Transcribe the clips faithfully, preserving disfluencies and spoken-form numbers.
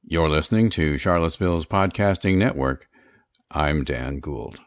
You're listening to Charlottesville's Podcasting Network. I'm Dan Gould.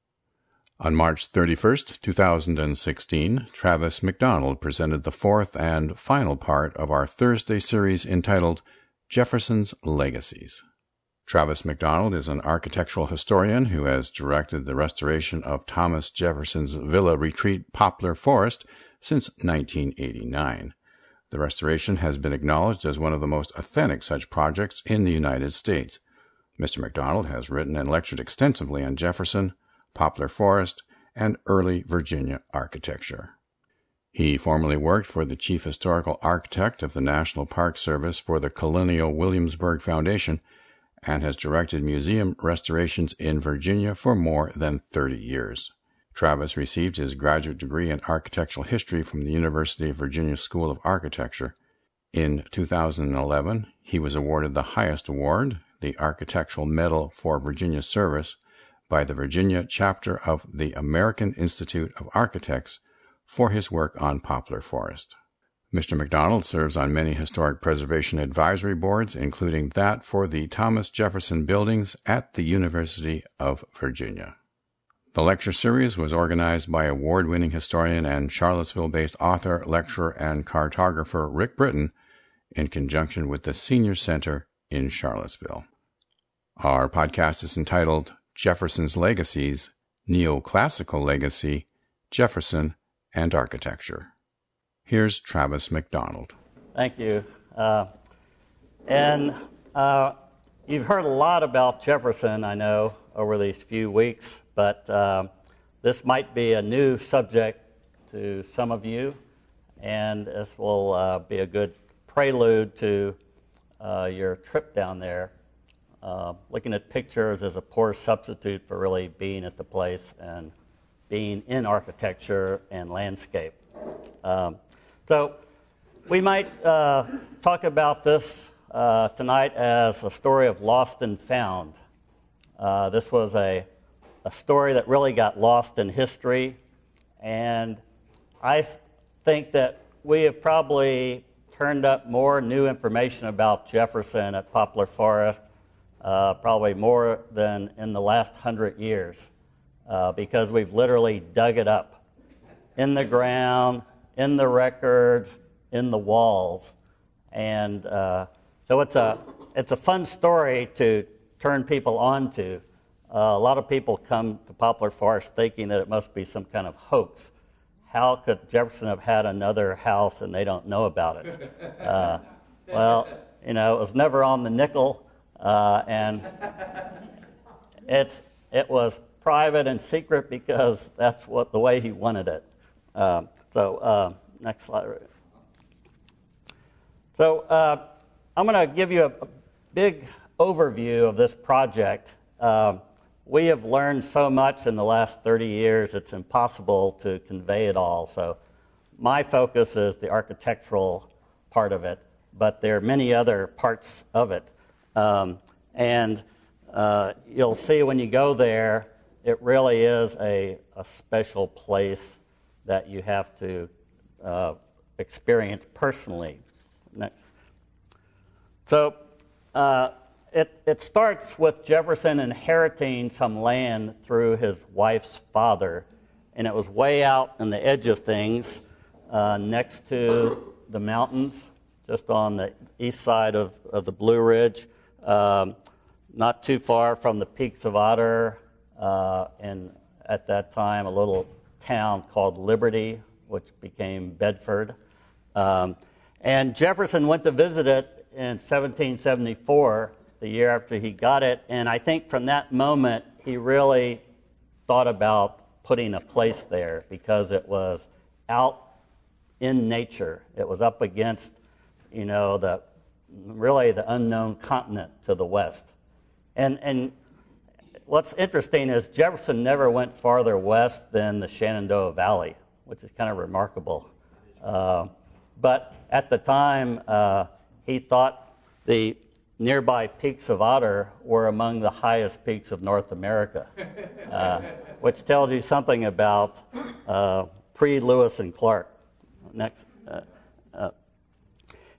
On March thirty-first, two thousand sixteen, Travis McDonald presented the fourth and final part of our Thursday series entitled Jefferson's Legacies. Travis McDonald is an architectural historian who has directed the restoration of Thomas Jefferson's Villa Retreat Poplar Forest since nineteen eighty-nine. The restoration has been acknowledged as one of the most authentic such projects in the United States. Mister McDonald has written and lectured extensively on Jefferson, Poplar Forest, and early Virginia architecture. He formerly worked for the chief historical architect of the National Park Service for the Colonial Williamsburg Foundation and has directed museum restorations in Virginia for more than thirty years. Travis received his graduate degree in architectural history from the University of Virginia School of Architecture. In two thousand eleven, he was awarded the highest award, the Architectural Medal for Virginia Service, by the Virginia chapter of the American Institute of Architects for his work on Poplar Forest. Mister McDonald serves on many historic preservation advisory boards, including that for the Thomas Jefferson Buildings at the University of Virginia. The lecture series was organized by award-winning historian and Charlottesville-based author, lecturer, and cartographer Rick Britton in conjunction with the Senior Center in Charlottesville. Our podcast is entitled Jefferson's Legacies, Neoclassical Legacy, Jefferson, and Architecture. Here's Travis McDonald. Thank you. Uh, and uh, you've heard a lot about Jefferson, I know, over these few weeks, but uh, this might be a new subject to some of you, and this will uh, be a good prelude to uh, your trip down there. Uh, looking at pictures is a poor substitute for really being at the place and being in architecture and landscape. Um, so we might uh, talk about this uh, tonight as a story of lost and found. Uh, this was a, a story that really got lost in history, and I th- think that we have probably turned up more new information about Jefferson at Poplar Forest, uh, probably more than in the last hundred years, uh, because we've literally dug it up in the ground, in the records, in the walls, and uh, so it's a it's a fun story to turn people on to. Uh, a lot of people come to Poplar Forest thinking that it must be some kind of hoax. How could Jefferson have had another house and they don't know about it? Uh, well, you know, it was never on the nickel, uh, and it's it was private and secret because that's what the way he wanted it. Uh, so, uh, next slide. So, uh, I'm going to give you a big overview of this project. Uh, we have learned so much in the last thirty years, it's impossible to convey it all. So my focus is the architectural part of it, but there are many other parts of it. Um, and uh, you'll see when you go there, it really is a, a special place that you have to uh, experience personally. Next. So uh, it, it starts with Jefferson inheriting some land through his wife's father, and it was way out on the edge of things uh, next to the mountains, just on the east side of, of the Blue Ridge, um, not too far from the Peaks of Otter, uh, and at that time a little town called Liberty, which became Bedford. Um, and Jefferson went to visit it in seventeen seventy-four, the year after he got it, and I think from that moment he really thought about putting a place there because it was out in nature. It was up against, you know, the really the unknown continent to the west. And and what's interesting is Jefferson never went farther west than the Shenandoah Valley, which is kind of remarkable. Uh, but at the time, uh, he thought the nearby peaks of Otter were among the highest peaks of North America, uh, which tells you something about uh, pre-Lewis and Clark. Next. Uh, uh,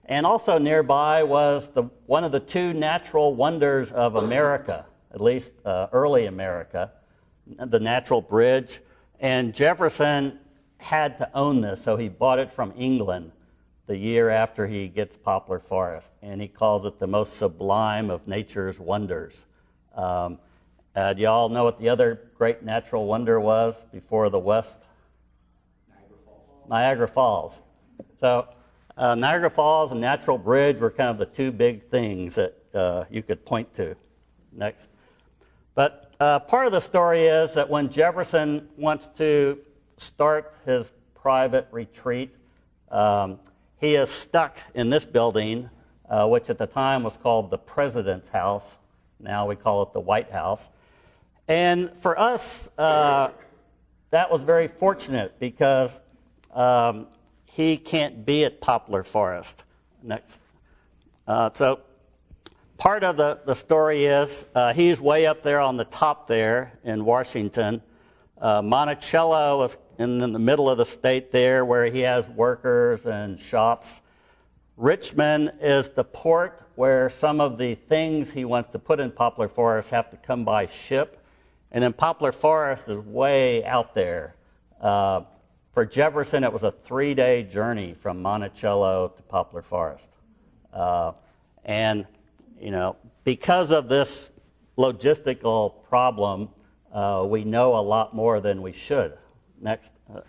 And also nearby was the, one of the two natural wonders of America, at least uh, early America, the Natural Bridge. And Jefferson had to own this, so he bought it from England the year after he gets Poplar Forest, and he calls it the most sublime of nature's wonders. Um, uh, do you all know what the other great natural wonder was before the West? Niagara Falls. Niagara Falls. So uh, Niagara Falls and Natural Bridge were kind of the two big things that uh, you could point to. Next. But uh, part of the story is that when Jefferson wants to start his private retreat, um, he is stuck in this building, uh, which at the time was called the President's House. Now we call it the White House. And for us, uh, that was very fortunate because um, he can't be at Poplar Forest. Next. Uh, so part of the, the story is uh, he's way up there on the top there in Washington. Uh, Monticello was in, in the middle of the state there where he has workers and shops. Richmond is the port where some of the things he wants to put in Poplar Forest have to come by ship. And then Poplar Forest is way out there. Uh, for Jefferson, it was a three-day journey from Monticello to Poplar Forest. Uh, and, you know, because of this logistical problem, uh, we know a lot more than we should. Next. Uh,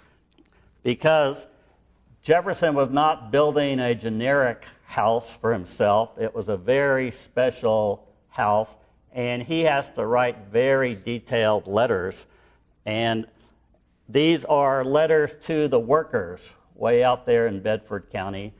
because Jefferson was not building a generic house for himself. It was a very special house, and he has to write very detailed letters. And these are letters to the workers way out there in Bedford County.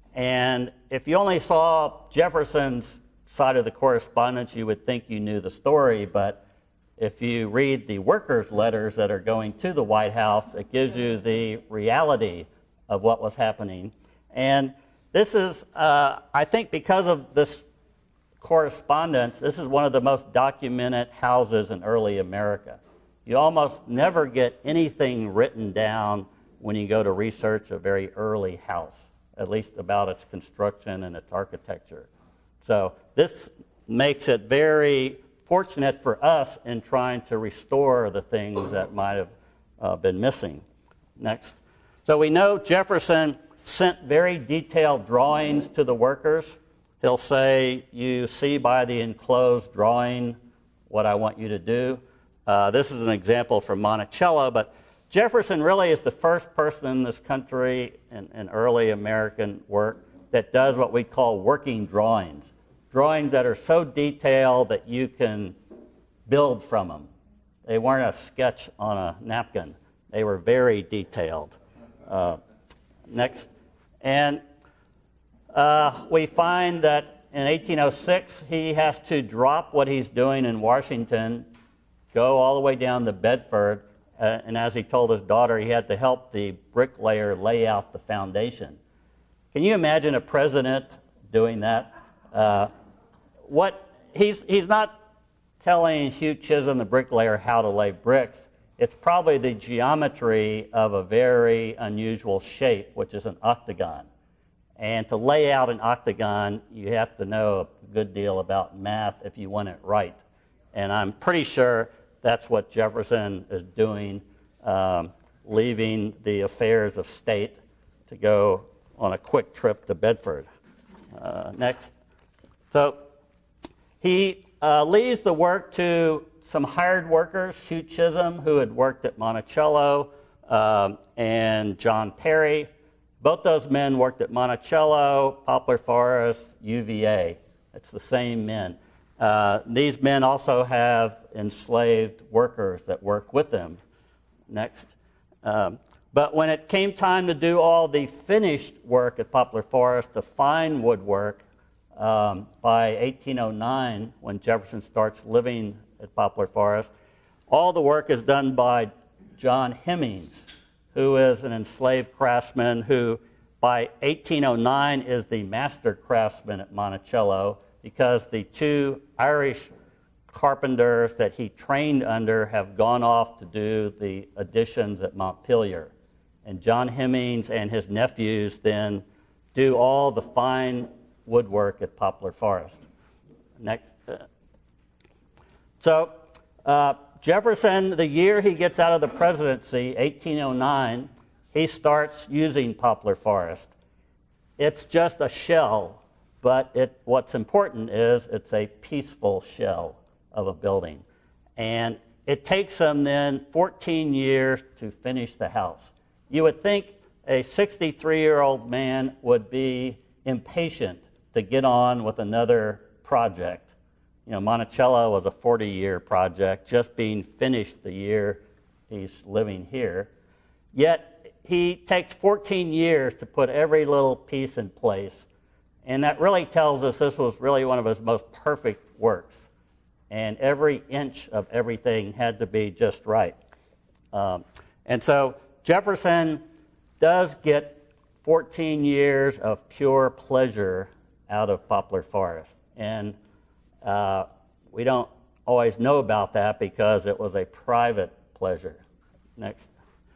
And if you only saw Jefferson's side of the correspondence, you would think you knew the story, but if you read the workers' letters that are going to the White House, it gives you the reality of what was happening. And this is, uh, I think because of this correspondence, this is one of the most documented houses in early America. You almost never get anything written down when you go to research a very early house, at least about its construction and its architecture. So this makes it very fortunate for us in trying to restore the things that might have uh, been missing. Next. So we know Jefferson sent very detailed drawings to the workers. He'll say, you see by the enclosed drawing what I want you to do. Uh, this is an example from Monticello, but Jefferson really is the first person in this country in, in early American work that does what we call working drawings. Drawings that are so detailed that you can build from them. They weren't a sketch on a napkin. They were very detailed. Uh, next. And uh, we find that in eighteen oh six, he has to drop what he's doing in Washington, go all the way down to Bedford, uh, and as he told his daughter, he had to help the bricklayer lay out the foundation. Can you imagine a president doing that? Uh, what he's he's not telling Hugh Chisholm, the bricklayer, how to lay bricks. It's probably the geometry of a very unusual shape, which is an octagon. And to lay out an octagon, you have to know a good deal about math if you want it right. And I'm pretty sure that's what Jefferson is doing, um, leaving the affairs of state to go on a quick trip to Bedford. Uh, next. So he uh, leaves the work to some hired workers, Hugh Chisholm, who had worked at Monticello, um, and John Perry. Both those men worked at Monticello, Poplar Forest, U V A. It's the same men. Uh, these men also have enslaved workers that work with them. Next. Um, but when it came time to do all the finished work at Poplar Forest, the fine woodwork, um, by eighteen oh nine, when Jefferson starts living at Poplar Forest, all the work is done by John Hemmings, who is an enslaved craftsman who by eighteen oh nine is the master craftsman at Monticello, because the two Irish carpenters that he trained under have gone off to do the additions at Montpelier. And John Hemmings and his nephews then do all the fine woodwork at Poplar Forest. Next. So uh, Jefferson, the year he gets out of the presidency, eighteen oh nine, he starts using Poplar Forest. It's just a shell, but it, what's important is it's a peaceful shell of a building. And it takes him then fourteen years to finish the house. You would think a sixty-three-year-old man would be impatient to get on with another project. You know, Monticello was a forty-year project, just being finished the year he's living here. Yet he takes fourteen years to put every little piece in place. And that really tells us this was really one of his most perfect works. And every inch of everything had to be just right. Um, and so Jefferson does get fourteen years of pure pleasure out of Poplar Forest. And uh, we don't always know about that because it was a private pleasure. Next.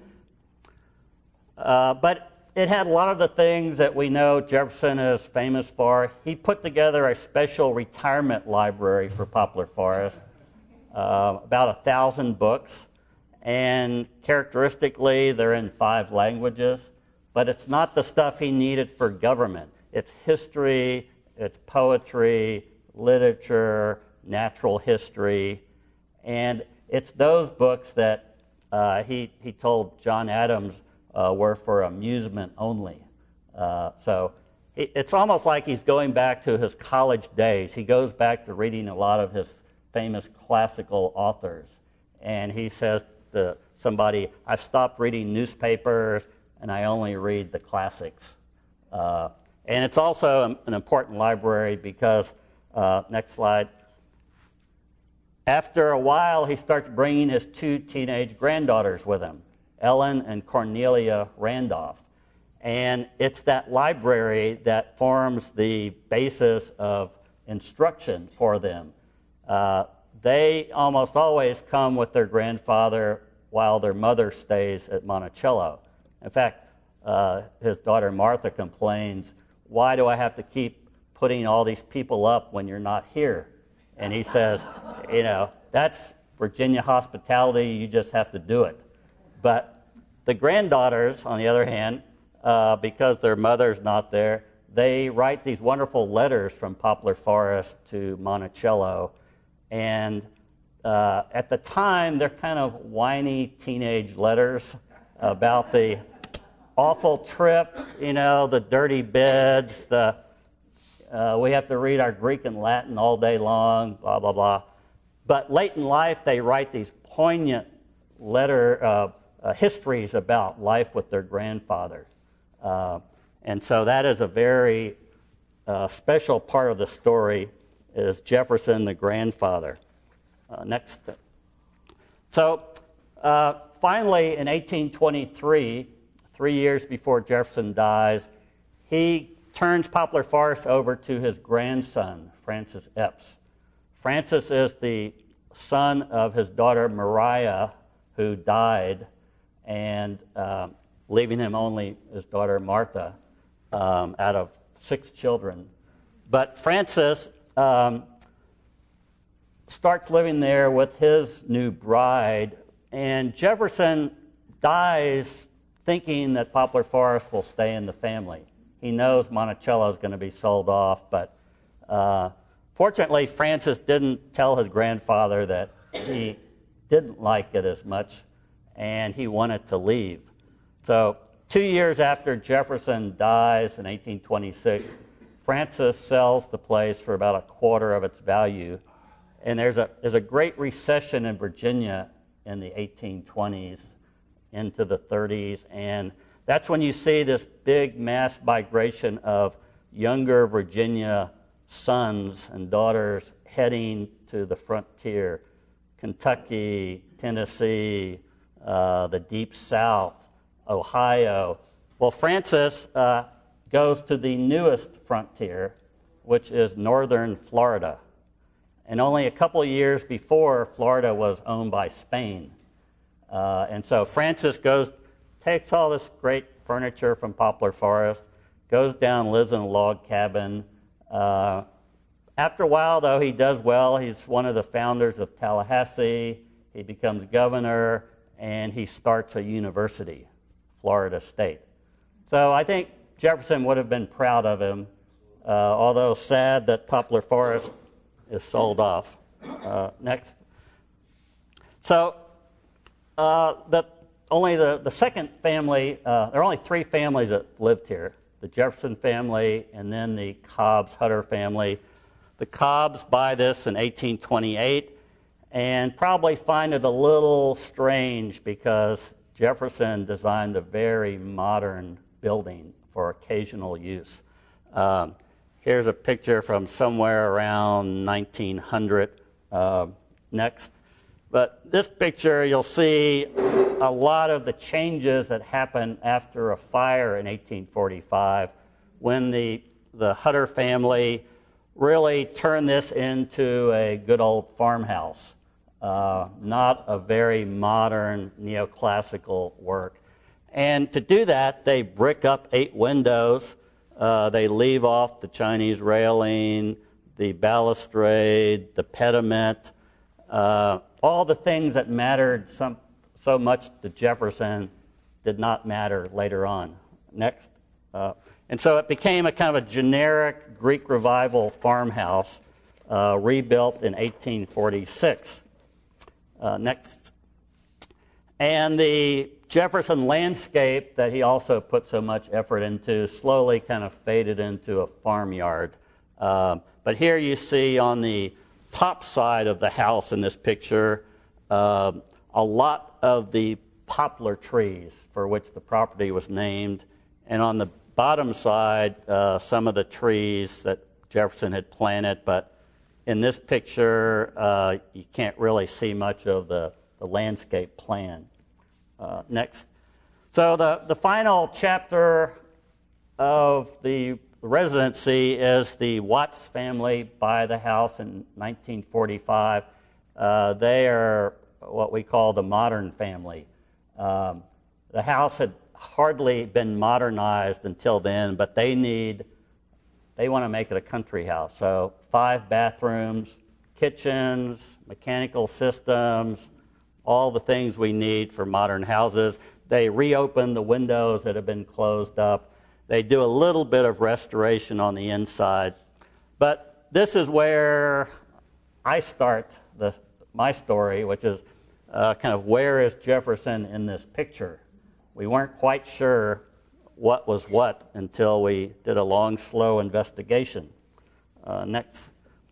Uh, but it had a lot of the things that we know Jefferson is famous for. He put together a special retirement library for Poplar Forest, uh, about a thousand books. And characteristically, they're in five languages. But it's not the stuff he needed for government. It's history, it's poetry, literature, natural history. And it's those books that uh, he, he told John Adams uh, were for amusement only. Uh, so it, it's almost like he's going back to his college days. He goes back to reading a lot of his famous classical authors. And he says to somebody, I've stopped reading newspapers and I only read the classics. Uh, and it's also an important library because, uh, next slide, after a while he starts bringing his two teenage granddaughters with him, Ellen and Cornelia Randolph. And it's that library that forms the basis of instruction for them. Uh, they almost always come with their grandfather while their mother stays at Monticello. In fact, uh, his daughter Martha complains, why do I have to keep putting all these people up when you're not here? And he says, you know, that's Virginia hospitality, you just have to do it. But the granddaughters, on the other hand, uh, because their mother's not there, they write these wonderful letters from Poplar Forest to Monticello. And uh, at the time, they're kind of whiny teenage letters about the awful trip, you know, the dirty beds, the uh, we have to read our Greek and Latin all day long, blah, blah, blah. But late in life, they write these poignant letter uh, uh, histories about life with their grandfather. Uh, and so that is a very uh, special part of the story, is Jefferson, the grandfather. Uh, next. So uh, finally, in eighteen twenty-three, three years before Jefferson dies, he turns Poplar Forest over to his grandson, Francis Epps. Francis is the son of his daughter Maria, who died, and uh, leaving him only his daughter Martha um, out of six children. But Francis um, starts living there with his new bride, and Jefferson dies thinking that Poplar Forest will stay in the family. He knows Monticello is going to be sold off, but uh, fortunately, Francis didn't tell his grandfather that he didn't like it as much, and he wanted to leave. So two years after Jefferson dies in eighteen twenty-six, Francis sells the place for about a quarter of its value, and there's a, there's a great recession in Virginia in the eighteen twenties into the thirties, and that's when you see this big mass migration of younger Virginia sons and daughters heading to the frontier, Kentucky, Tennessee, uh, the Deep South, Ohio. Well, Francis uh, goes to the newest frontier, which is northern Florida. And only a couple of years before, Florida was owned by Spain. Uh, and so Francis goes, takes all this great furniture from Poplar Forest, goes down, lives in a log cabin. Uh, after a while, though, he does well. He's one of the founders of Tallahassee. He becomes governor, and he starts a university, Florida State. So I think Jefferson would have been proud of him, uh, although sad that Poplar Forest is sold off. Uh, next. So uh, the, only the, the second family, uh, there are only three families that lived here, the Jefferson family and then the Cobbs-Hutter family. The Cobbs buy this in eighteen twenty-eight and probably find it a little strange because Jefferson designed a very modern building for occasional use. Um, here's a picture from somewhere around nineteen hundred. Uh, next. But this picture, you'll see a lot of the changes that happened after a fire in eighteen forty-five when the, the Hutter family really turned this into a good old farmhouse, uh, not a very modern neoclassical work. And to do that, they brick up eight windows. Uh, they leave off the Chinese railing, the balustrade, the pediment, uh, all the things that mattered some, so much to Jefferson did not matter later on. Next. Uh, and so it became a kind of a generic Greek Revival farmhouse uh, rebuilt in eighteen forty-six. Uh, next. And the Jefferson landscape that he also put so much effort into slowly kind of faded into a farmyard. Um, but here you see on the top side of the house in this picture uh, a lot of the poplar trees for which the property was named, and on the bottom side uh, some of the trees that Jefferson had planted, but in this picture uh, you can't really see much of the, the landscape plan. Uh, next. So the, the final chapter of the residency is the Watts family buy the house in nineteen forty-five. Uh, they are what we call the modern family. Um, the house had hardly been modernized until then, but they need, they want to make it a country house. So five bathrooms, kitchens, mechanical systems, all the things we need for modern houses. They reopen the windows that have been closed up. They do a little bit of restoration on the inside. But this is where I start the, my story, which is uh, kind of where is Jefferson in this picture? We weren't quite sure what was what until we did a long, slow investigation. Uh, next.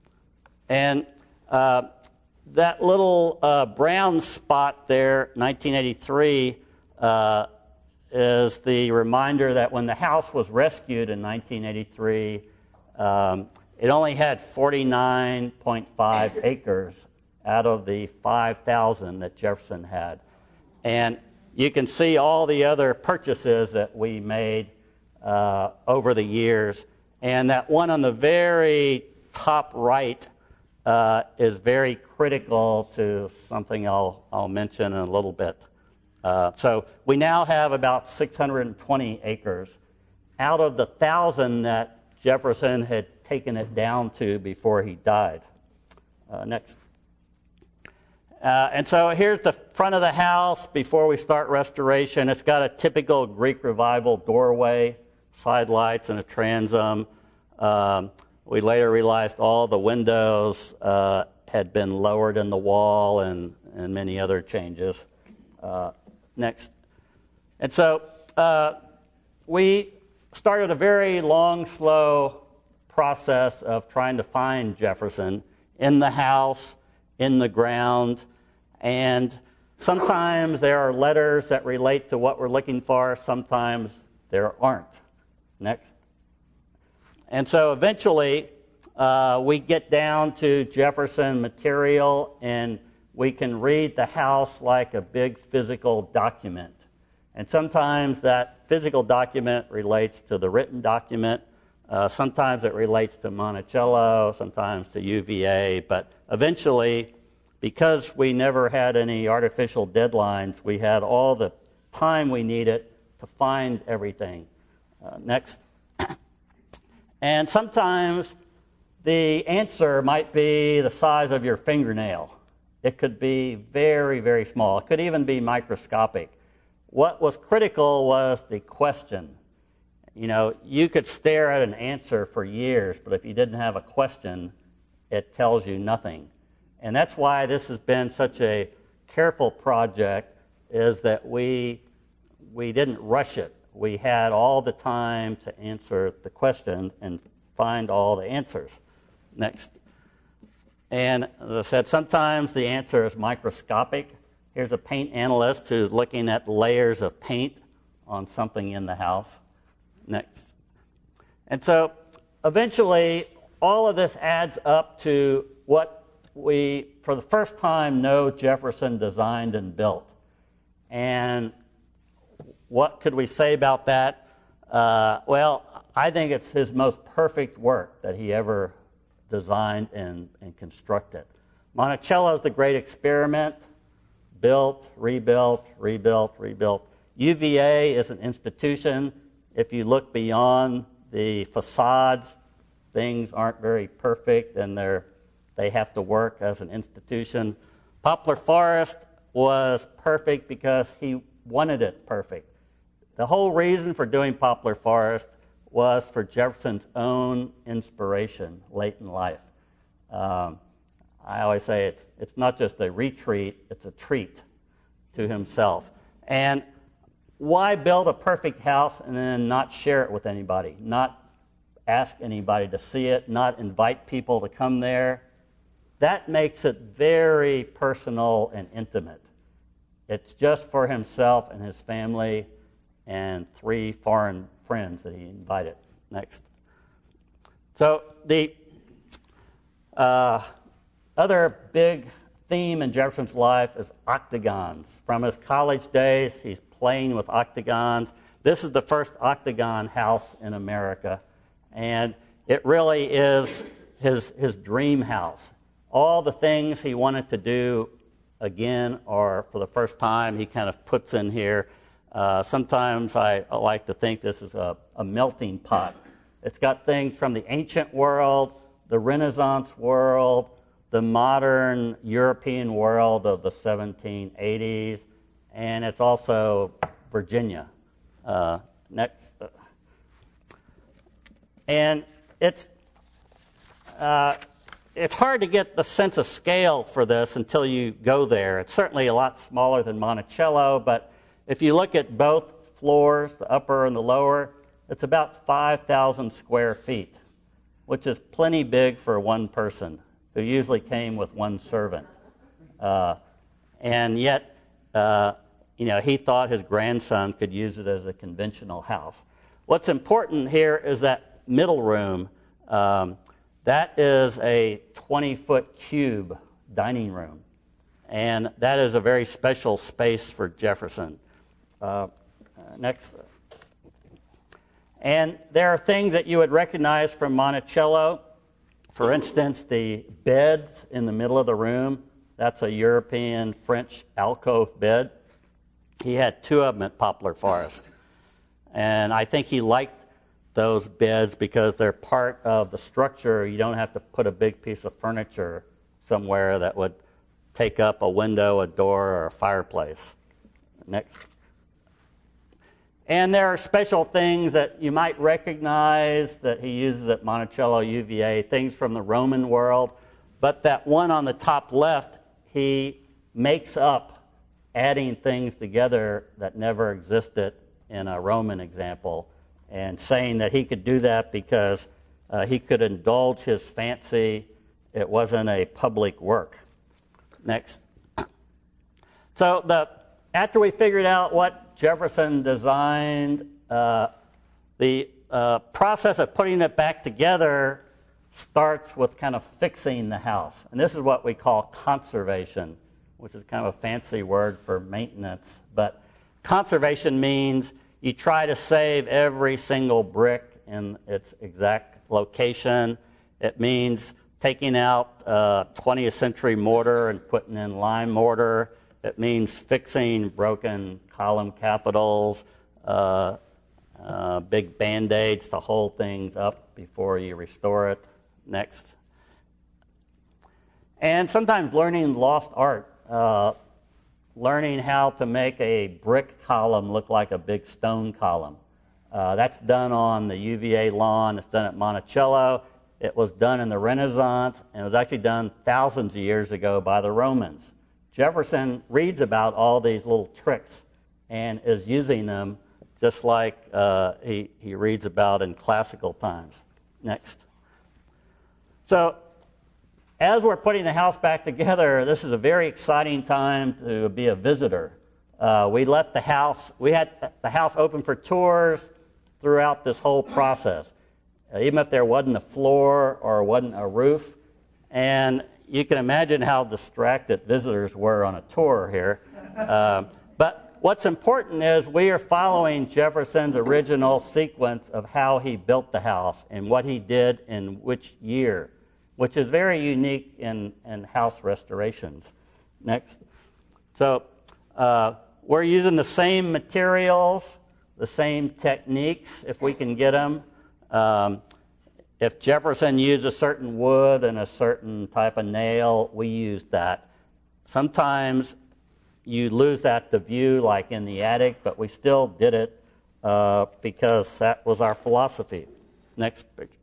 And uh, that little uh, brown spot there, nineteen eighty-three, uh, is the reminder that when the house was rescued in nineteen eighty-three, um, it only had forty-nine point five acres out of the five thousand that Jefferson had. And you can see all the other purchases that we made uh, over the years. And that one on the very top right uh, is very critical to something I'll, I'll mention in a little bit. Uh, so we now have about six hundred twenty acres out of the thousand that Jefferson had taken it down to before he died. Uh, next. Uh, and so here's the front of the house before we start restoration. It's got a typical Greek Revival doorway, side lights, and a transom. Um, we later realized all the windows uh, had been lowered in the wall and, and many other changes. Uh, next. And so uh, we started a very long, slow process of trying to find Jefferson in the house, in the ground, and sometimes there are letters that relate to what we're looking for, sometimes there aren't. Next. And so eventually uh, we get down to Jefferson material and we can read the house like a big physical document. And sometimes that physical document relates to the written document. Uh, sometimes it relates to Monticello, sometimes to U V A. But eventually, because we never had any artificial deadlines, we had all the time we needed to find everything. Uh, next. And sometimes the answer might be the size of your fingernail. It could be very, very small. It could even be microscopic. What was critical was the question. You know, you could stare at an answer for years, but if you didn't have a question, it tells you nothing. And that's why this has been such a careful project, is that we we didn't rush it. We had all the time to answer the questions and find all the answers. Next. And as I said, sometimes the answer is microscopic. Here's a paint analyst who's looking at layers of paint on something in the house. Next. And so eventually, all of this adds up to what we, for the first time, know Jefferson designed and built. And what could we say about that? Uh, well, I think it's his most perfect work that he ever designed and, and constructed. Monticello is the great experiment, built, rebuilt, rebuilt, rebuilt. U V A is an institution. If you look beyond the facades, things aren't very perfect, and they're, they have to work as an institution. Poplar Forest was perfect because he wanted it perfect. The whole reason for doing Poplar Forest was for Jefferson's own inspiration late in life. Um, I always say it's, it's not just a retreat, it's a treat to himself. And why build a perfect house and then not share it with anybody, not ask anybody to see it, not invite people to come there? That makes it very personal and intimate. It's just for himself and his family and three foreign friends that he invited. Next. So the uh, other big theme in Jefferson's life is octagons. From his college days, he's playing with octagons. This is the first octagon house in America, and it really is his, his dream house. All the things he wanted to do again or for the first time, he kind of puts in here. Uh, sometimes I, I like to think this is a, a melting pot. It's got things from the ancient world, the Renaissance world, the modern European world of the seventeen eighties, and it's also Virginia. Uh, next. And it's, uh, it's hard to get the sense of scale for this until you go there. It's certainly a lot smaller than Monticello, but if you look at both floors, the upper and the lower, it's about five thousand square feet, which is plenty big for one person who usually came with one servant. Uh, and yet, uh, you know, he thought his grandson could use it as a conventional house. What's important here is that middle room. Um, that is a twenty-foot cube dining room, and that is a very special space for Jefferson. Uh, next. And there are things that you would recognize from Monticello. For instance, the beds in the middle of the room, that's a European French alcove bed. He had two of them at Poplar Forest. And I think he liked those beds because they're part of the structure. You don't have to put a big piece of furniture somewhere that would take up a window, a door, or a fireplace. Next. And there are special things that you might recognize that he uses at Monticello U V A, things from the Roman world. But that one on the top left, he makes up, adding things together that never existed in a Roman example, and saying that he could do that because uh, he could indulge his fancy. It wasn't a public work. Next. So the after we figured out what Jefferson designed, uh, the uh, process of putting it back together starts with kind of fixing the house. And this is what we call conservation, which is kind of a fancy word for maintenance. But conservation means you try to save every single brick in its exact location. It means taking out uh, twentieth century mortar and putting in lime mortar. It means fixing broken column capitals, uh, uh, big Band-Aids to hold things up before you restore it. Next. And sometimes learning lost art, uh, learning how to make a brick column look like a big stone column. Uh, that's done on the U V A lawn. It's done at Monticello. It was done in the Renaissance, and it was actually done thousands of years ago by the Romans. Jefferson reads about all these little tricks and is using them just like uh, he, he reads about in classical times. Next. So, as we're putting the house back together, this is a very exciting time to be a visitor. Uh, we left the house, we had the house open for tours throughout this whole process, uh, even if there wasn't a floor or wasn't a roof. And you can imagine how distracted visitors were on a tour here. Uh, but what's important is we are following Jefferson's original sequence of how he built the house and what he did in which year, which is very unique in, in house restorations. Next. So uh, we're using the same materials, the same techniques, if we can get them. Um, if Jefferson used a certain wood and a certain type of nail, we used that. Sometimes you lose that to view, like in the attic, but we still did it uh, because that was our philosophy. Next picture.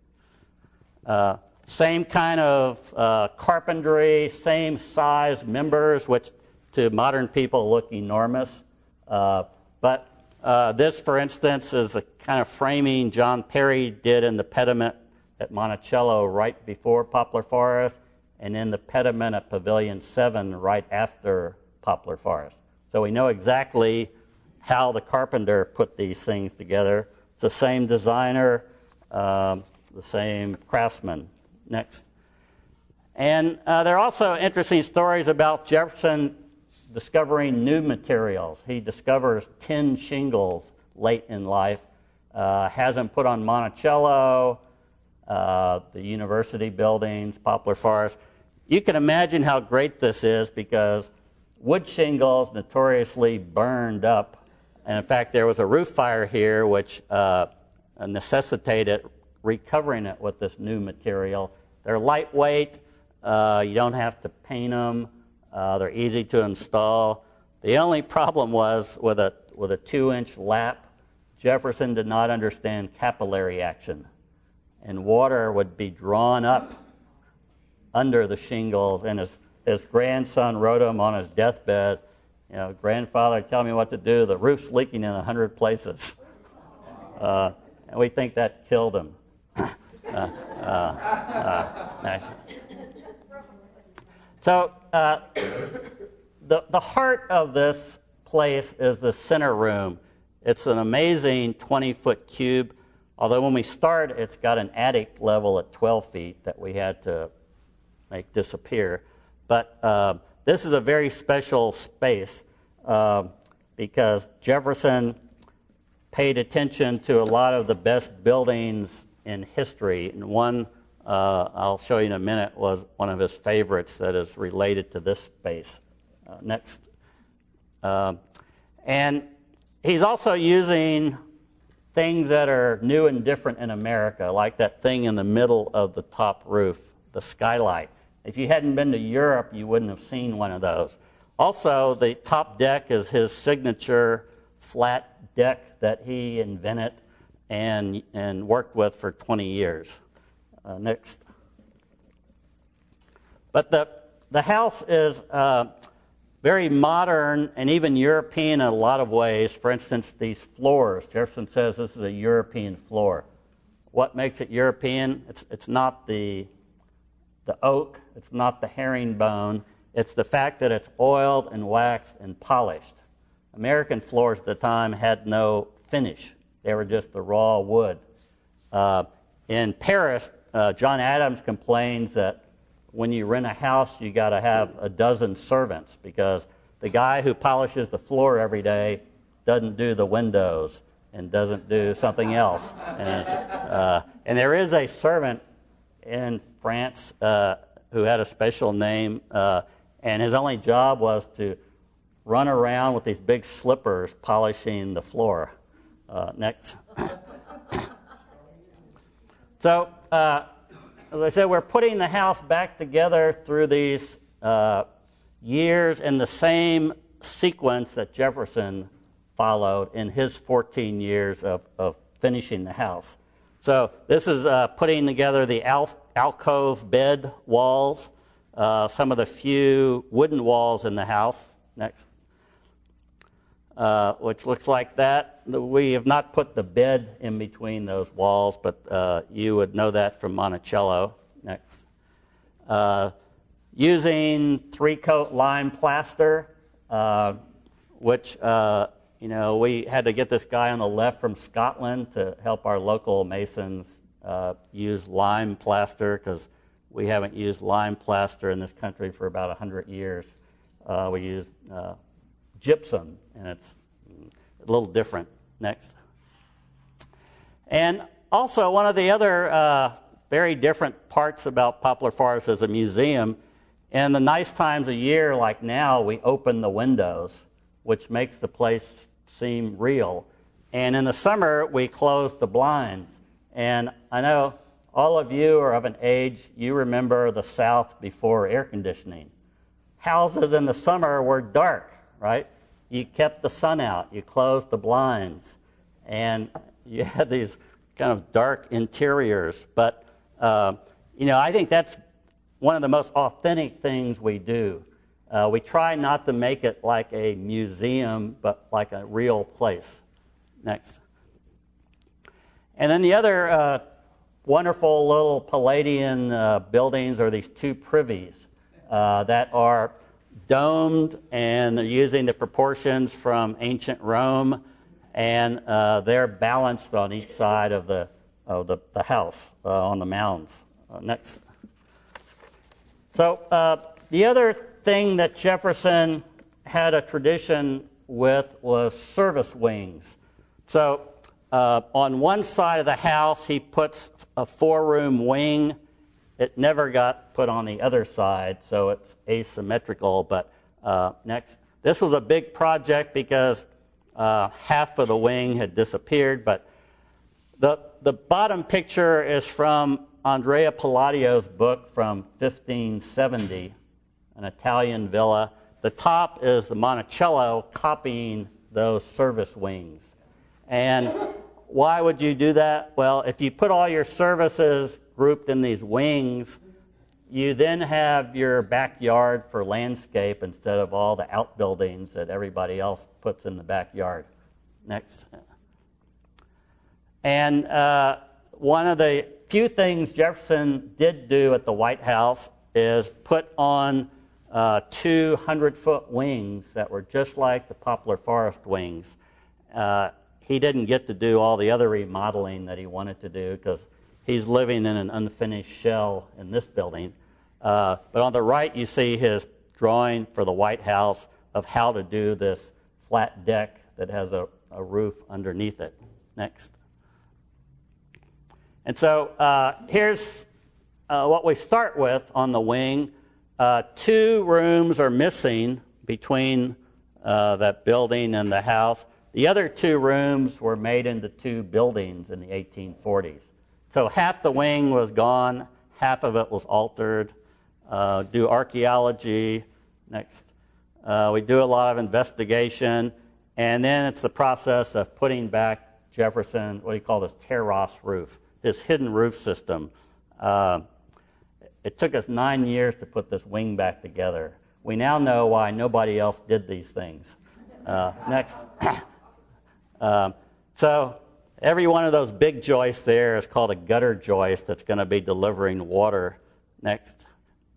Uh, Same kind of uh, carpentry, same size members, which to modern people look enormous. Uh, but uh, this, for instance, is the kind of framing John Perry did in the pediment at Monticello right before Poplar Forest, and in the pediment at Pavilion seven right after Poplar Forest. So we know exactly how the carpenter put these things together. It's the same designer, um, the same craftsman. Next. And uh, there are also interesting stories about Jefferson discovering new materials. He discovers tin shingles late in life, uh, has them put on Monticello, uh, the university buildings, Poplar Forest. You can imagine how great this is because wood shingles notoriously burned up. And in fact, there was a roof fire here which uh, necessitated recovering it with this new material. They're lightweight. Uh, you don't have to paint them. Uh, they're easy to install. The only problem was with a with a two-inch lap, Jefferson did not understand capillary action, and water would be drawn up under the shingles. And his his grandson wrote him on his deathbed, you know, grandfather, tell me what to do. The roof's leaking in a hundred places, uh, and we think that killed him. Uh, uh, uh, nice. So uh, the the heart of this place is the center room. It's an amazing twenty-foot cube. Although when we start, it's got an attic level at twelve feet that we had to make disappear. But uh, this is a very special space uh, because Jefferson paid attention to a lot of the best buildings in history, and one uh, I'll show you in a minute was one of his favorites that is related to this space. Uh, next. Uh, and he's also using things that are new and different in America, like that thing in the middle of the top roof, the skylight. If you hadn't been to Europe, you wouldn't have seen one of those. Also, the top deck is his signature flat deck that he invented and and worked with for twenty years. Uh, next. But the the house is uh, very modern and even European in a lot of ways. For instance, these floors. Jefferson says this is a European floor. What makes it European? It's it's not the the oak. It's not the herringbone. It's the fact that it's oiled and waxed and polished. American floors at the time had no finish. They were just the raw wood. Uh, in Paris, uh, John Adams complains that when you rent a house, you got to have a dozen servants because the guy who polishes the floor every day doesn't do the windows and doesn't do something else. And, uh, and there is a servant in France uh, who had a special name, uh, and his only job was to run around with these big slippers polishing the floor. Uh, next. So, uh, as I said, we're putting the house back together through these uh, years in the same sequence that Jefferson followed in his fourteen years of, of finishing the house. So this is uh, putting together the al- alcove bed walls, uh, some of the few wooden walls in the house. Next. Uh, which looks like that. We have not put the bed in between those walls, but uh, you would know that from Monticello. Next. Uh, using three-coat lime plaster, uh, which, uh, you know, we had to get this guy on the left from Scotland to help our local masons uh, use lime plaster, because we haven't used lime plaster in this country for about one hundred years. Uh, we use uh, gypsum, and it's a little different. Next. And also, one of the other uh, very different parts about Poplar Forest as a museum, in the nice times of year like now, we open the windows, which makes the place seem real. And in the summer, we close the blinds. And I know all of you are of an age, you remember the South before air conditioning. Houses in the summer were dark, right? You kept the sun out, you closed the blinds, and you had these kind of dark interiors. But, uh, you know, I think that's one of the most authentic things we do. Uh, we try not to make it like a museum, but like a real place. Next. And then the other uh, wonderful little Palladian uh, buildings are these two privies uh, that are domed, and they're using the proportions from ancient Rome, and uh, they're balanced on each side of the of the, the house uh, on the mounds. Uh, next. So uh, the other thing that Jefferson had a tradition with was service wings. So uh, on one side of the house, he puts a four-room wing. It never got put on the other side, so it's asymmetrical. But uh, next, this was a big project because uh, half of the wing had disappeared. But the the bottom picture is from Andrea Palladio's book from fifteen seventy, an Italian villa. The top is the Monticello copying those service wings. And why would you do that? Well, if you put all your services grouped in these wings, you then have your backyard for landscape instead of all the outbuildings that everybody else puts in the backyard. Next. And uh, one of the few things Jefferson did do at the White House is put on uh, two hundred-foot wings that were just like the Poplar Forest wings. Uh, he didn't get to do all the other remodeling that he wanted to do because he's living in an unfinished shell in this building. Uh, but on the right, you see his drawing for the White House of how to do this flat deck that has a, a roof underneath it. Next. And so uh, here's uh, what we start with on the wing. Uh, two rooms are missing between uh, that building and the house. The other two rooms were made into two buildings in the eighteen forties. So half the wing was gone, half of it was altered. Uh, do archaeology. Next. Uh, we do a lot of investigation. And then it's the process of putting back Jefferson, what he called his terrace roof, his hidden roof system. Uh, it took us nine years to put this wing back together. We now know why nobody else did these things. Uh, next. um, so every one of those big joists there is called a gutter joist that's going to be delivering water. Next.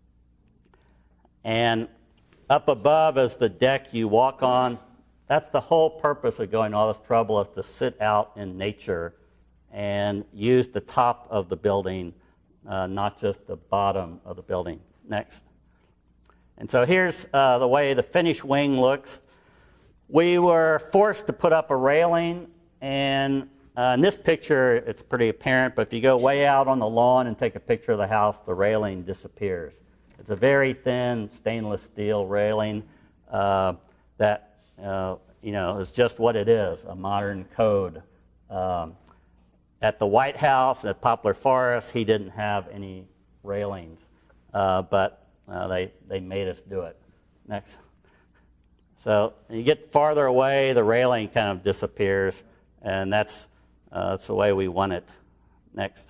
And up above is the deck you walk on. That's the whole purpose of going all this trouble, is to sit out in nature and use the top of the building, uh, not just the bottom of the building. Next. And so here's uh, the way the finished wing looks. We were forced to put up a railing, and uh, in this picture it's pretty apparent, but if you go way out on the lawn and take a picture of the house, the railing disappears. It's a very thin stainless steel railing uh, that uh, you know is just what it is, a modern code Um, at the White House, at Poplar Forest, he didn't have any railings, uh, but uh, they, they made us do it. Next. So you get farther away, the railing kind of disappears, and that's, uh, that's the way we want it. Next.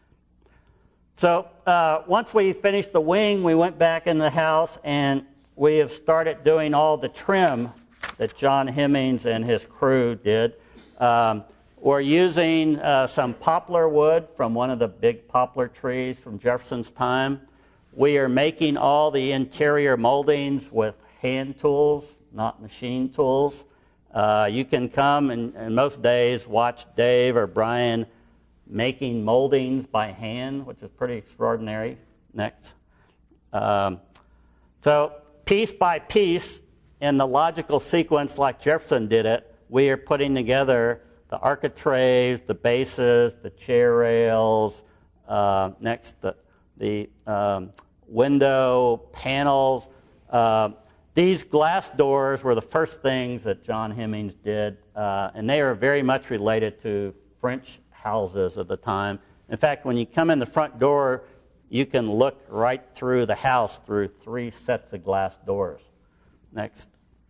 So uh, once we finished the wing, we went back in the house, and we have started doing all the trim that John Hemmings and his crew did. Um, we're using uh, some poplar wood from one of the big poplar trees from Jefferson's time. We are making all the interior moldings with hand tools, not machine tools. Uh, you can come and, and most days watch Dave or Brian making moldings by hand, which is pretty extraordinary. Next. Um, so piece by piece, in the logical sequence like Jefferson did it, we are putting together the architraves, the bases, the chair rails, uh, next the, the um, window panels. Uh, these glass doors were the first things that John Hemmings did, uh, and they are very much related to French houses of the time. In fact, when you come in the front door, you can look right through the house through three sets of glass doors. Next.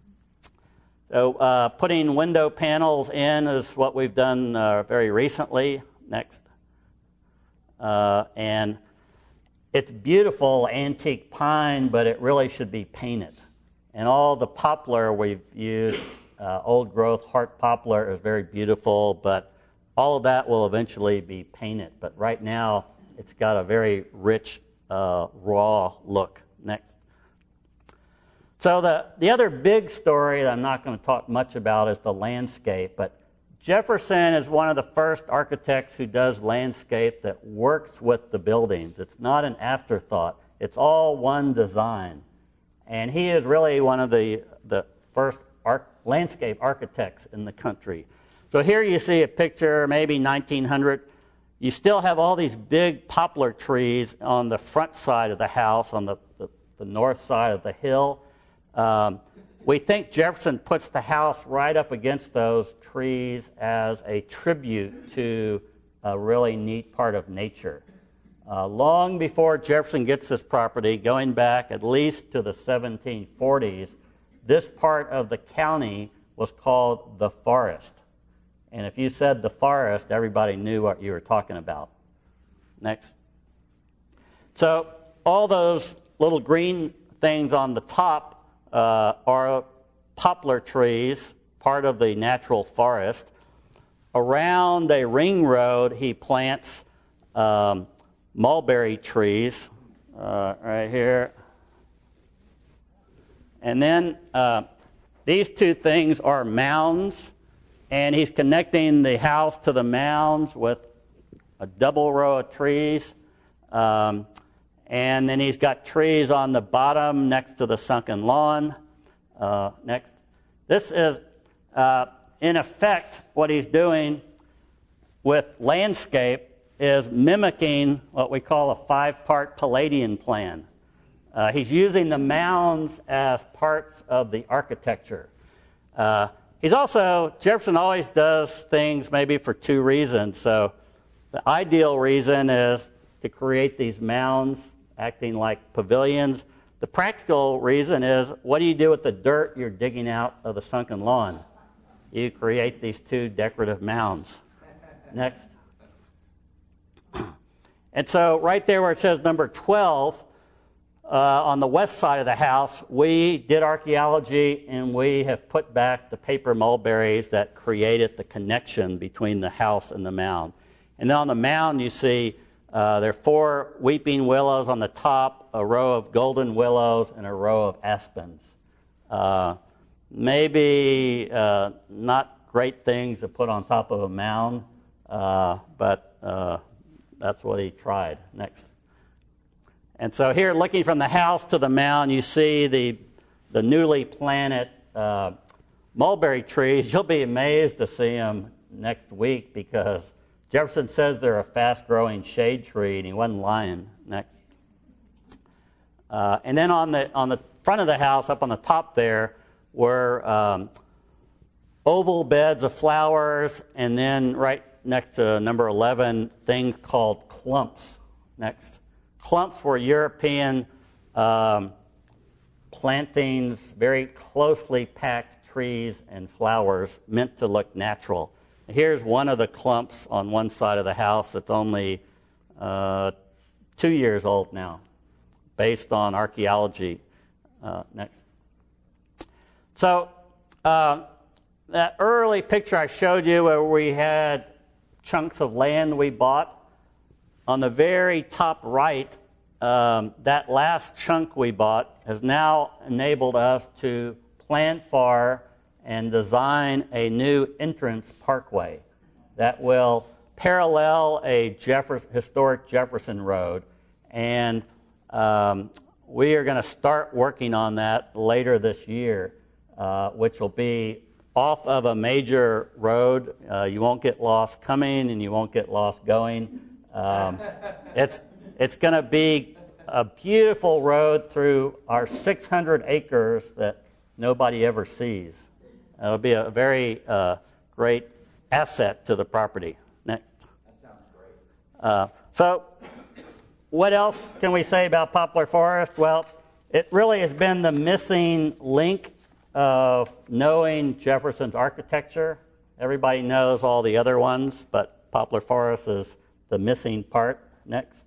So uh, putting window panels in is what we've done uh, very recently. Next. Uh, and it's beautiful antique pine, but it really should be painted. And all the poplar we've used, uh, old growth heart poplar, is very beautiful, but all of that will eventually be painted. But right now, it's got a very rich, uh, raw look. Next. So the, the other big story that I'm not going to talk much about is the landscape. But Jefferson is one of the first architects who does landscape that works with the buildings. It's not an afterthought. It's all one design. And he is really one of the, the first arch, landscape architects in the country. So here you see a picture, maybe nineteen hundred. You still have all these big poplar trees on the front side of the house, on the, the, the north side of the hill. Um, we think Jefferson puts the house right up against those trees as a tribute to a really neat part of nature. Uh, long before Jefferson gets this property, going back at least to the seventeen forties, this part of the county was called the Forest. And if you said the forest, everybody knew what you were talking about. Next. So all those little green things on the top uh, are poplar trees, part of the natural forest. Around a ring road, he plants um, mulberry trees uh, right here. And then uh, these two things are mounds. And he's connecting the house to the mounds with a double row of trees. Um, and then he's got trees on the bottom next to the sunken lawn. Uh, next. This is, uh, in effect, what he's doing with landscape is mimicking what we call a five-part Palladian plan. Uh, he's using the mounds as parts of the architecture. Uh, He's also, Jefferson always does things maybe for two reasons. So the ideal reason is to create these mounds acting like pavilions. The practical reason is, what do you do with the dirt you're digging out of the sunken lawn? You create these two decorative mounds. Next. And so right there where it says number twelve, Uh, on the west side of the house, we did archaeology, and we have put back the paper mulberries that created the connection between the house and the mound. And then on the mound, you see uh, there are four weeping willows on the top, a row of golden willows, and a row of aspens. Uh, maybe uh, not great things to put on top of a mound, uh, but uh, that's what he tried. Next. And so here, looking from the house to the mound, you see the, the newly planted uh, mulberry trees. You'll be amazed to see them next week because Jefferson says they're a fast-growing shade tree, and he wasn't lying. Next. Uh, and then on the, on the front of the house, up on the top there, were um, oval beds of flowers, and then right next to number eleven, things called clumps. Next. Clumps were European um, plantings, very closely packed trees and flowers meant to look natural. Here's one of the clumps on one side of the house. It's only uh, two years old now, based on archaeology. Uh, next. So uh, that early picture I showed you where we had chunks of land we bought, on the very top right, um, that last chunk we bought has now enabled us to plan for and design a new entrance parkway that will parallel a Jefferson, historic Jefferson Road. And um, we are going to start working on that later this year, uh, which will be off of a major road. Uh, you won't get lost coming and you won't get lost going. Um, it's it's going to be a beautiful road through our six hundred acres that nobody ever sees. It'll be a very uh, great asset to the property. Next. That sounds great. Uh, so, what else can we say about Poplar Forest? Well, it really has been the missing link of knowing Jefferson's architecture. Everybody knows all the other ones, but Poplar Forest is the missing part. Next.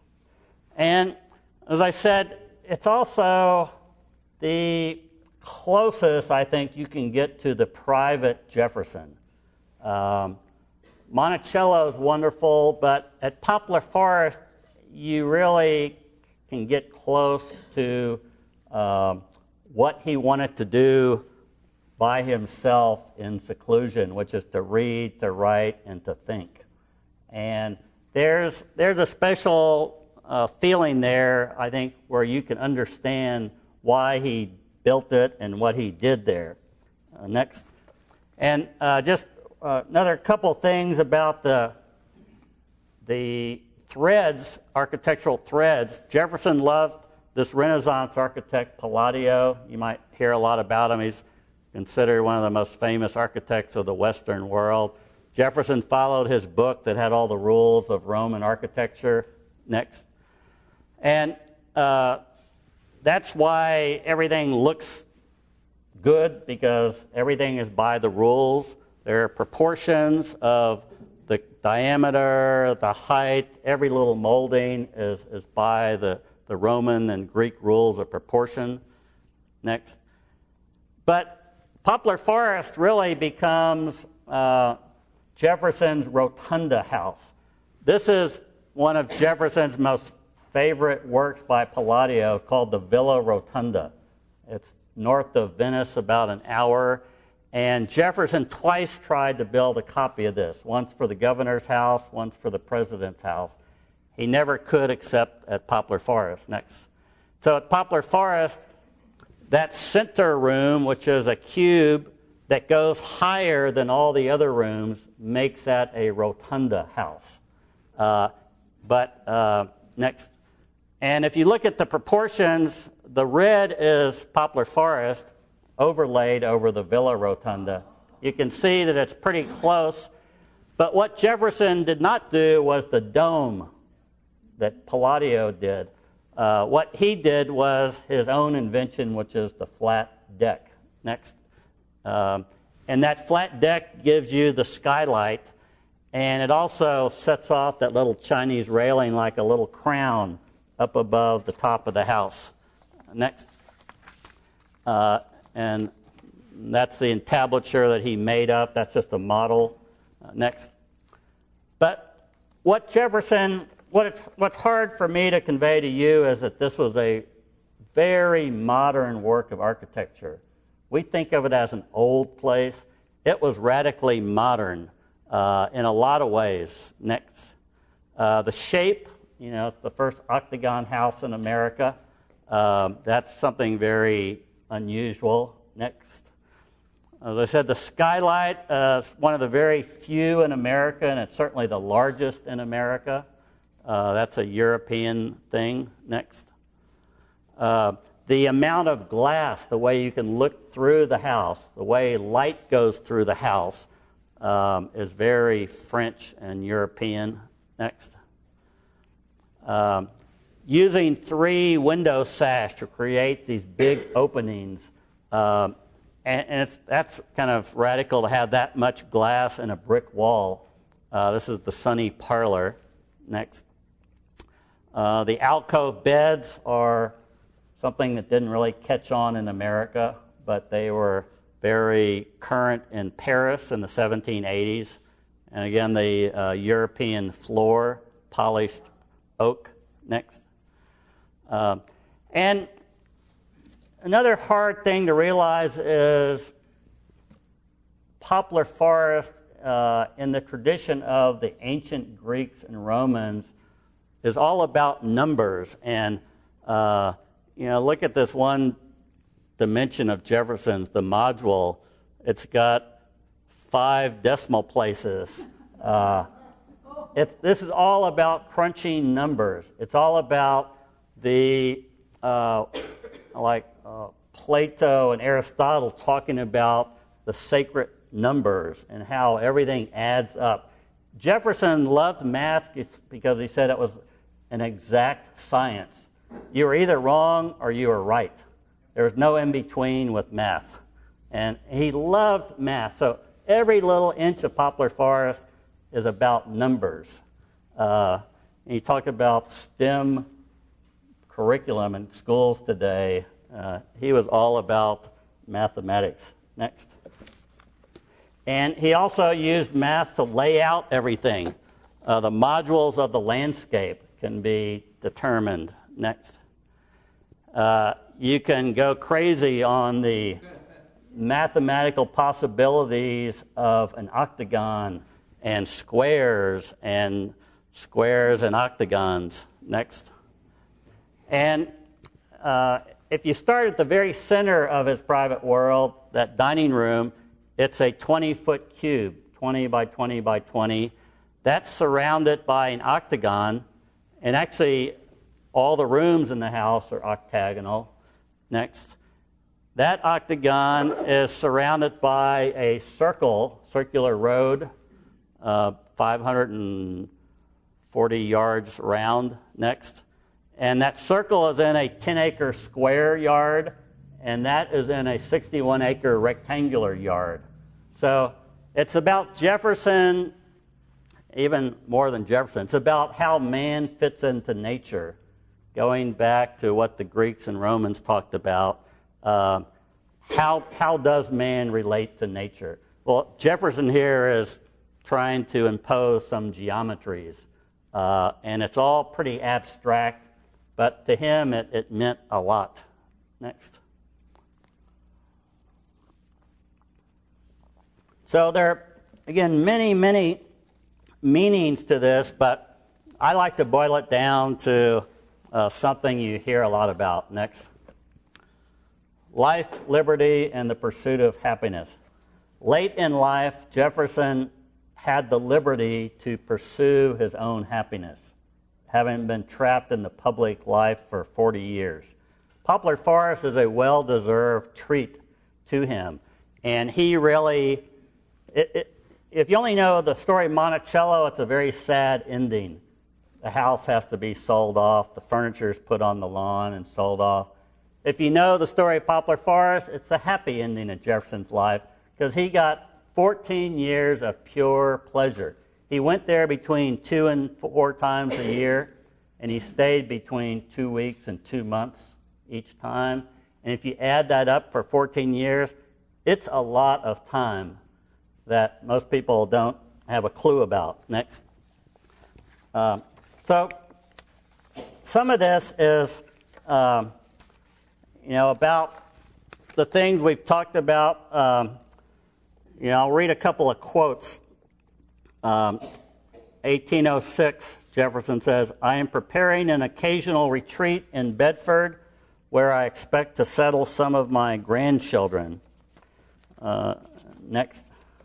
And as I said, it's also the closest, I think, you can get to the private Jefferson. Um, Monticello is wonderful, but at Poplar Forest, you really can get close to um, what he wanted to do by himself in seclusion, which is to read, to write, and to think. And there's there's a special uh, feeling there, I think, where you can understand why he built it and what he did there. Uh, next. And uh, just uh, another couple things about the the threads, architectural threads. Jefferson loved this Renaissance architect, Palladio. You might hear a lot about him. He's considered one of the most famous architects of the Western world. Jefferson followed his book that had all the rules of Roman architecture. Next. And uh, that's why everything looks good, because everything is by the rules. There are proportions of the diameter, the height, every little molding is, is by the, the Roman and Greek rules of proportion. Next. But Poplar Forest really becomes uh, Jefferson's Rotunda house. This is one of Jefferson's most favorite works by Palladio, called the Villa Rotunda. It's north of Venice, about an hour. And Jefferson twice tried to build a copy of this, once for the governor's house, once for the president's house. He never could except at Poplar Forest. Next. So at Poplar Forest, that center room, which is a cube that goes higher than all the other rooms, makes that a rotunda house. Uh, but uh, next. And if you look at the proportions, the red is Poplar Forest overlaid over the Villa Rotunda. You can see that it's pretty close. But what Jefferson did not do was the dome that Palladio did. Uh, what he did was his own invention, which is the flat deck. Next. Um, and that flat deck gives you the skylight, and it also sets off that little Chinese railing like a little crown up above the top of the house. Next. Uh, and that's the entablature that he made up. That's just a model. Uh, next. But what Jefferson, what it's, what's hard for me to convey to you is that this was a very modern work of architecture. We think of it as an old place. It was radically modern uh, in a lot of ways. Next. Uh, the shape, you know, it's the first octagon house in America. Um, that's something very unusual. Next. As I said, the skylight uh, is one of the very few in America, and it's certainly the largest in America. Uh, that's a European thing. Next. Uh, the amount of glass, the way you can look through the house, the way light goes through the house, um, is very French and European. Next. Um, using three window sash to create these big openings. Um, and and it's, that's kind of radical to have that much glass in a brick wall. Uh, this is the sunny parlor. Next. Uh, the alcove beds are something that didn't really catch on in America, but they were very current in Paris in the seventeen eighties. And again, the uh, European floor, polished oak. Next. Um, and another hard thing to realize is poplar forest, uh, in the tradition of the ancient Greeks and Romans, is all about numbers. And, uh, you know, look at this one dimension of Jefferson's, the module. It's got five decimal places. Uh, it's, this is all about crunching numbers. It's all about the, uh, like uh, Plato and Aristotle talking about the sacred numbers and how everything adds up. Jefferson loved math because he said it was an exact science. You were either wrong or you were right. There was no in between with math. And he loved math. So every little inch of poplar forest is about numbers. Uh, and you talk about STEM curriculum in schools today. Uh, he was all about mathematics. Next. And he also used math to lay out everything. Uh, the modules of the landscape can be determined. Next. Uh, you can go crazy on the mathematical possibilities of an octagon and squares and squares and octagons. Next. And uh, if you start at the very center of his private world, that dining room, it's a twenty-foot cube, twenty by twenty by twenty. That's surrounded by an octagon, and actually all the rooms in the house are octagonal. Next. That octagon is surrounded by a circle, circular road, uh, five hundred forty yards round. Next. And that circle is in a ten-acre square yard, and that is in a sixty-one acre rectangular yard. So it's about Jefferson, even more than Jefferson. It's about how man fits into nature, going back to what the Greeks and Romans talked about. Uh, how, how does man relate to nature? Well, Jefferson here is trying to impose some geometries, uh, and it's all pretty abstract, but to him it, it meant a lot. Next. So there are, again, many, many meanings to this, but I like to boil it down to uh, something you hear a lot about. Next. Life, liberty, and the pursuit of happiness. Late in life, Jefferson had the liberty to pursue his own happiness, having been trapped in the public life for forty years. Poplar Forest is a well-deserved treat to him, and he really... It, it, if you only know the story Monticello, it's a very sad ending. The house has to be sold off. The furniture is put on the lawn and sold off. If you know the story of Poplar Forest, it's a happy ending of Jefferson's life because he got fourteen years of pure pleasure. He went there between two and four times a year, and he stayed between two weeks and two months each time. And if you add that up for fourteen years, it's a lot of time that most people don't have a clue about. Next. Um, so some of this is, um, you know, about the things we've talked about. Um, you know, I'll read a couple of quotes. Um, eighteen oh six, Jefferson says, "I am preparing an occasional retreat in Bedford where I expect to settle some of my grandchildren." Uh, next.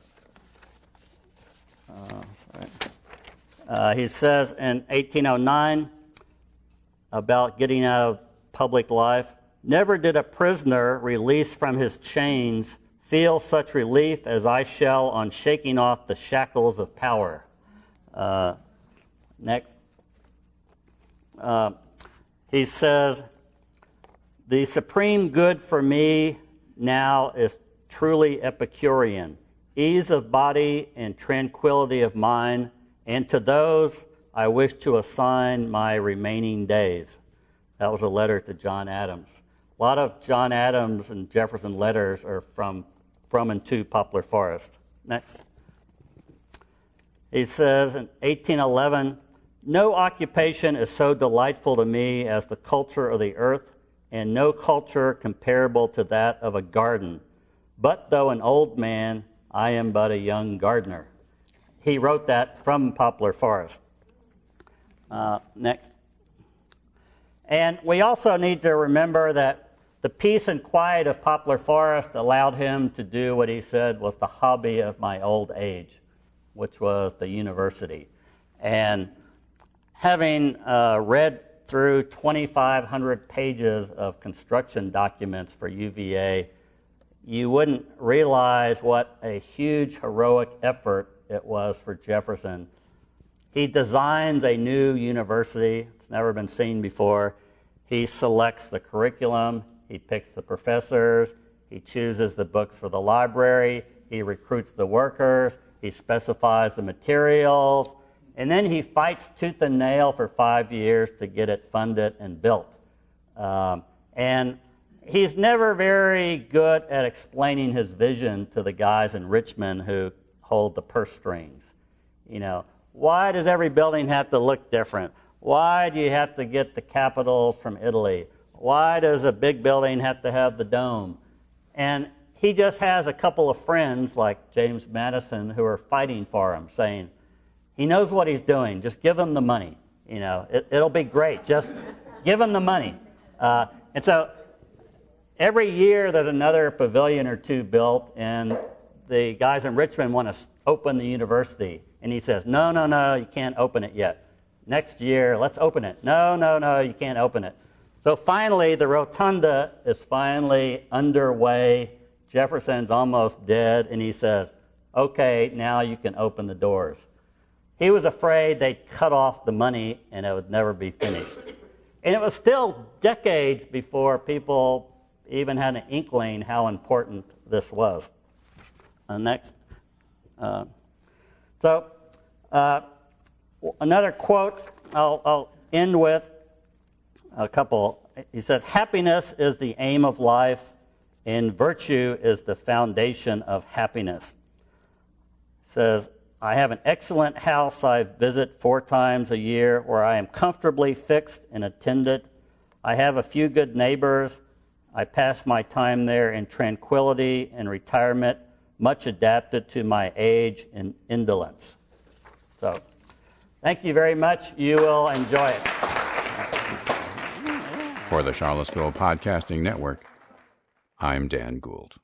Uh, sorry. Uh, he says in eighteen oh nine about getting out of public life, Never did a prisoner released from his chains feel such relief as I shall on shaking off the shackles of power. Uh, next. Uh, he says, the supreme good for me now is truly Epicurean, ease of body and tranquility of mind, and to those I wish to assign my remaining days. That was a letter to John Adams. A lot of John Adams and Jefferson letters are from, from and to Poplar Forest. Next. He says in eighteen eleven, no occupation is so delightful to me as the culture of the earth, and no culture comparable to that of a garden. But though an old man, I am but a young gardener. He wrote that from Poplar Forest. Uh, next. And we also need to remember that the peace and quiet of Poplar Forest allowed him to do what he said was the hobby of my old age, which was the university. And having uh, read through twenty-five hundred pages of construction documents for U V A, you wouldn't realize what a huge heroic effort it was for Jefferson. He designs a new university. It's never been seen before. He selects the curriculum. He picks the professors. He chooses the books for the library. He recruits the workers. He specifies the materials. And then he fights tooth and nail for five years to get it funded and built. Um, and he's never very good at explaining his vision to the guys in Richmond who hold the purse strings. You know, why does every building have to look different? Why do you have to get the capitals from Italy? Why does a big building have to have the dome? And he just has a couple of friends like James Madison who are fighting for him, saying, he knows what he's doing. Just give him the money. You know, it, it'll be great. Just give him the money. Uh, and so every year there's another pavilion or two built, and the guys in Richmond want to open the university. And he says, no, no, no, you can't open it yet. Next year, let's open it. No, no, no, you can't open it. So finally, the rotunda is finally underway. Jefferson's almost dead, and he says, okay, now you can open the doors. He was afraid they'd cut off the money and it would never be finished. And it was still decades before people even had an inkling how important this was. Uh, next. Uh, so, uh, another quote I'll, I'll end with, a couple. He says, happiness is the aim of life, and virtue is the foundation of happiness. He says, I have an excellent house I visit four times a year where I am comfortably fixed and attended. I have a few good neighbors. I pass my time there in tranquility and retirement, much adapted to my age and indolence. So, thank you very much. You will enjoy it. For the Charlottesville Podcasting Network, I'm Dan Gould.